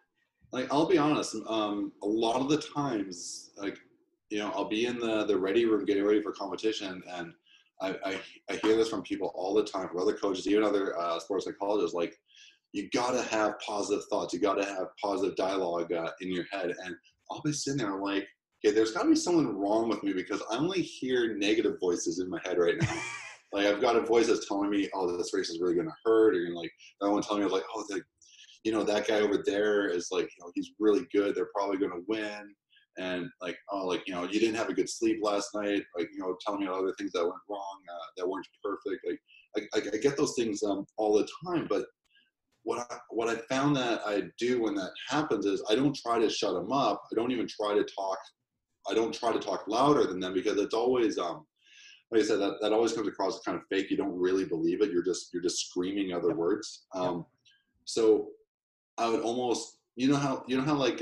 like I'll be honest, a lot of the times, like, you know, I'll be in the ready room getting ready for competition, and I hear this from people all the time, from other coaches, even other sports psychologists, like, you gotta have positive thoughts, you gotta have positive dialogue in your head, and I'll be sitting there like, okay, there's gotta be something wrong with me because I only hear negative voices in my head right now. Like, I've got a voice that's telling me, oh, this race is really gonna hurt, or like, another one telling me like, oh, you know, that guy over there is like, you know, he's really good. They're probably going to win. And like, oh, like, you know, you didn't have a good sleep last night. Like, you know, telling me other things that went wrong, that weren't perfect. Like, I get those things all the time. But what I found that I do when that happens is I don't try to shut them up. I don't even try to talk. I don't try to talk louder than them because it's always, like I said, that always comes across as kind of fake. You don't really believe it. You're just screaming other words. So I would almost, you know how like,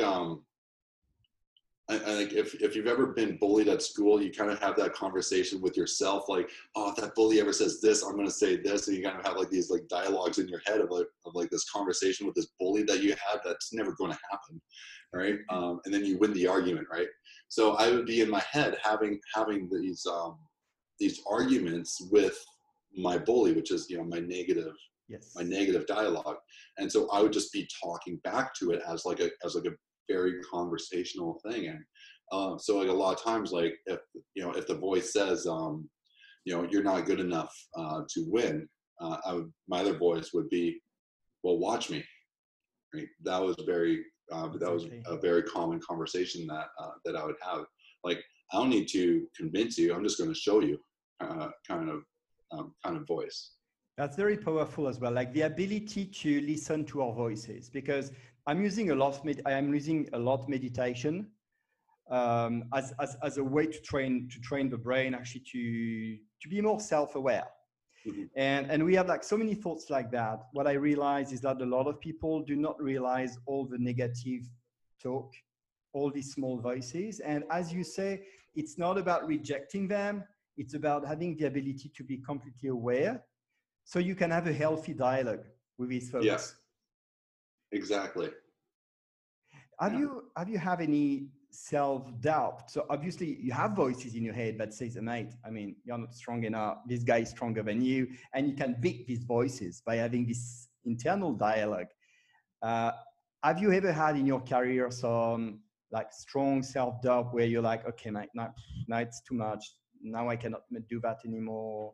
I like if you've ever been bullied at school, you kind of have that conversation with yourself, like, oh, if that bully ever says this, I'm going to say this, and you kind of have like these like dialogues in your head of like this conversation with this bully that you had that's never going to happen, right? And then you win the argument, right? So I would be in my head having these arguments with my bully, which is, you know, my negative dialogue. And so I would just be talking back to it as like a very conversational thing. And so like a lot of times, like, if the voice says, you know, you're not good enough to win, my other voice would be, well, watch me. Right? That was a very common conversation that I would have. Like, I don't need to convince you. I'm just going to show you, kind of voice. That's very powerful as well, like the ability to listen to our voices, because I'm using a lot meditation as a way to train the brain actually to be more self-aware. Mm-hmm. And we have like so many thoughts like that. What I realize is that a lot of people do not realize all the negative talk, all these small voices. And as you say, it's not about rejecting them. It's about having the ability to be completely aware, so you can have a healthy dialogue with these folks. Yes, exactly. Have you have any self-doubt? So obviously you have voices in your head that says, mate, I mean, you're not strong enough. This guy is stronger than you. And you can beat these voices by having this internal dialogue. Have you ever had in your career some like strong self-doubt where you're like, okay, mate, now it's too much. Now I cannot do that anymore?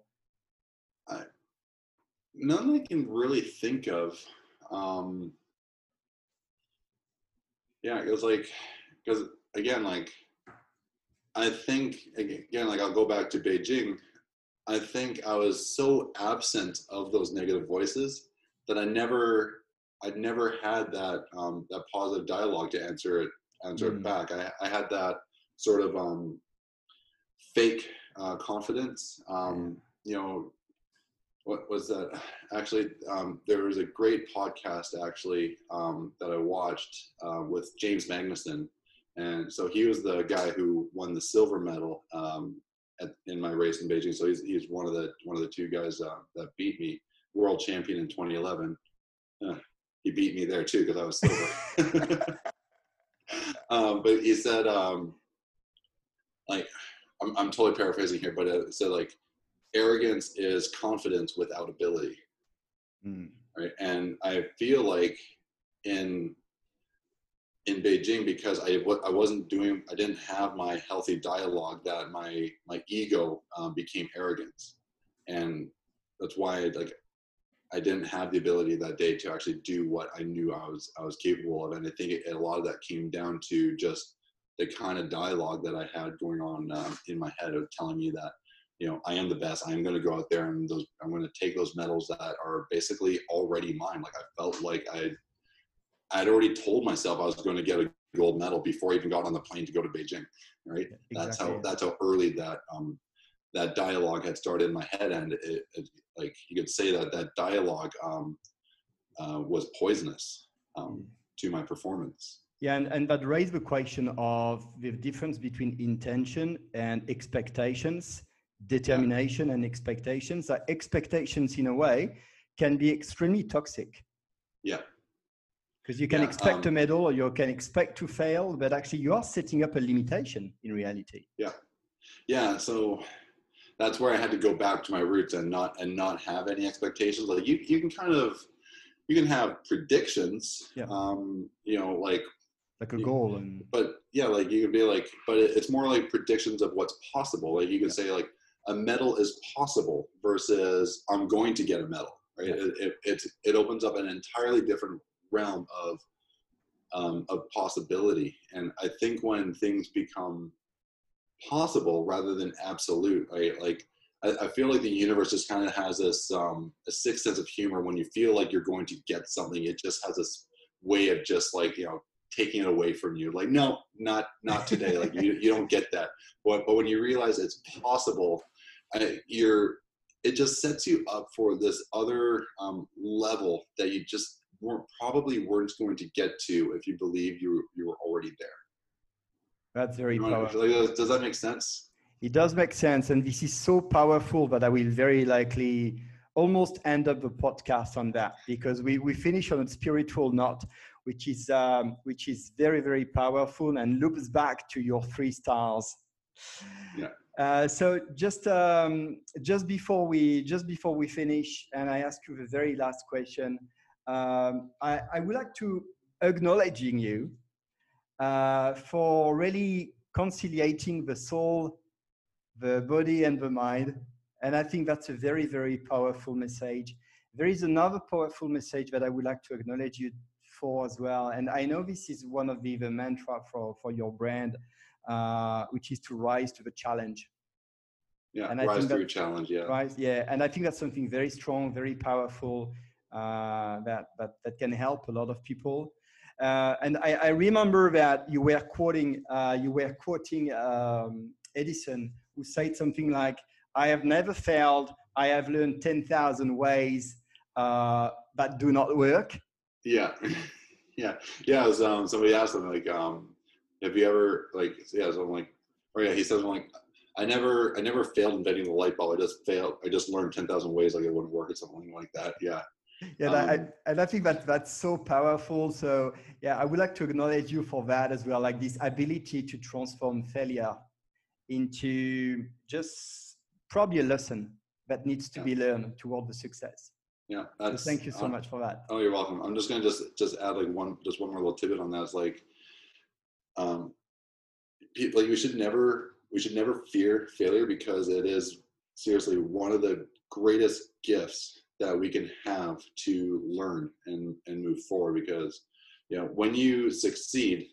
None I can really think of. Yeah, it was like, because again, like, I think, again, like, I'll go back to Beijing. I think I was so absent of those negative voices that I'd never had that that positive dialogue to answer it back. I had that sort of fake confidence. You know, what was that? Actually, there was a great podcast actually that I watched with James Magnuson, and so he was the guy who won the silver medal in my race in Beijing. So he's one of the two guys that beat me, world champion in 2011. He beat me there too because I was silver. But he said, like, I'm totally paraphrasing here, but it said like, arrogance is confidence without ability. Right? And I feel like in Beijing, because I didn't have my healthy dialogue, that my ego became arrogance, and that's why I didn't have the ability that day to actually do what I knew I was capable of. And I think a lot of that came down to just the kind of dialogue that I had going on in my head of telling me that, you know, I am the best. I'm going to go out there and I'm going to take those medals that are basically already mine. Like, I felt like I'd already told myself I was going to get a gold medal before I even got on the plane to go to Beijing. Right? Yeah, exactly. That's how early that dialogue had started in my head, and it like, you could say that dialogue was poisonous to my performance. Yeah, and that raised the question of the difference between intention and expectations, determination and expectations. That expectations, in a way, can be extremely toxic. Yeah. Because you can expect a medal or you can expect to fail, but actually you are setting up a limitation in reality. Yeah. So that's where I had to go back to my roots and not have any expectations. Like you can have predictions, like a goal, but yeah, like you can be like, but it's more like predictions of what's possible. Like you can say like a medal is possible versus I'm going to get a medal, right? It opens up an entirely different realm of possibility. And I think when things become possible rather than absolute, right? Like I feel like the universe just kind of has this a sixth sense of humor. When you feel like you're going to get something, it just has this way of just like, taking it away from you. Like, no, not today. Like you don't get that. But when you realize it's possible, it just sets you up for this other level that you just probably weren't going to get to if you believe you were already there. That's very powerful. Does that make sense? It does make sense. And this is so powerful that I will very likely almost end up the podcast on that, because we finish on a spiritual note, which is very, very powerful and loops back to your 3 stars. Yeah. So just before we finish, and I ask you the very last question, I would like to acknowledging you for really conciliating the soul, the body, and the mind. And I think that's a very, very powerful message. There is another powerful message that I would like to acknowledge you for as well. And I know this is one of the mantra for your brand, which is to rise to the challenge. Yeah, and rise to a challenge, yeah. Rise, yeah. And I think that's something very strong, very powerful, that can help a lot of people. And I remember that you were quoting Edison, who said something like, "I have never failed. I have learned 10,000 ways that do not work." Yeah, yeah. It was, somebody asked him like, "Have you ever like?" Yeah, so I'm like, "Oh yeah." He says, "I'm like, I never failed inventing the light bulb. I just learned 10,000 ways like it wouldn't work," or something like that. Yeah. Yeah, and I think that's so powerful. So yeah, I would like to acknowledge you for that as well, like this ability to transform failure into just probably a lesson that needs to be learned toward the success. Yeah, so thank you so much for that. Oh, you're welcome. I'm just gonna just add like one more little tidbit on that. It's like, we should never fear failure, because it is seriously one of the greatest gifts that we can have to learn and move forward. Because when you succeed,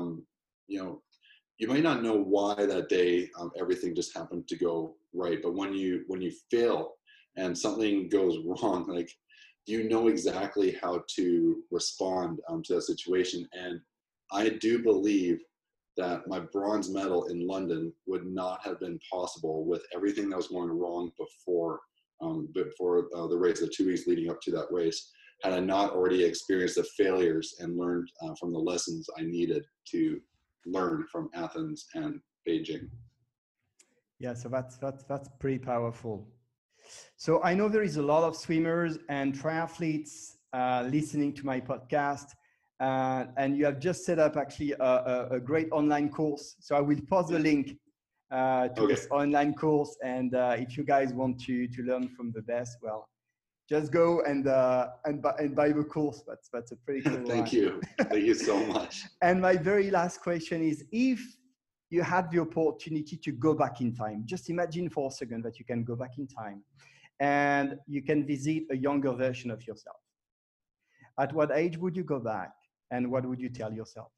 you might not know why that day everything just happened to go right, but when you fail and something goes wrong, like you know exactly how to respond to that situation. And I do believe that my bronze medal in London would not have been possible with everything that was going wrong before the race, the 2 weeks leading up to that race, had I not already experienced the failures and learned from the lessons I needed to learn from Athens and Beijing. Yeah, so that's pretty powerful. So I know there is a lot of swimmers and triathletes listening to my podcast, and you have just set up actually a great online course. So I will post the link to this online course, and if you guys want to learn from the best, well, just go and buy the course. That's a pretty cool Thank you so much. And my very last question is, if you had the opportunity to go back in time, just imagine for a second that you can go back in time and you can visit a younger version of yourself. At what age would you go back, and what would you tell yourself?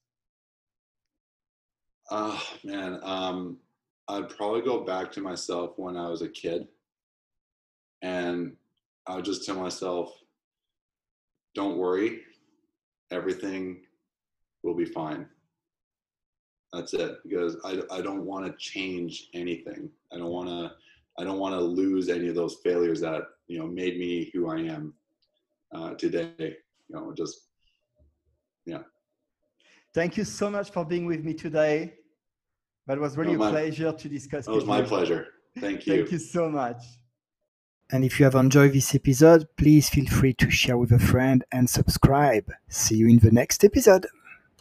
Man, I'd probably go back to myself when I was a kid, and I would just tell myself, don't worry, everything will be fine. That's it, because I don't want to change anything. I don't want to lose any of those failures that made me who I am today. Thank you so much for being with me today. That was really a pleasure to discuss. It was my pleasure. Thank you. Thank you so much. And if you have enjoyed this episode, please feel free to share with a friend and subscribe. See you in the next episode.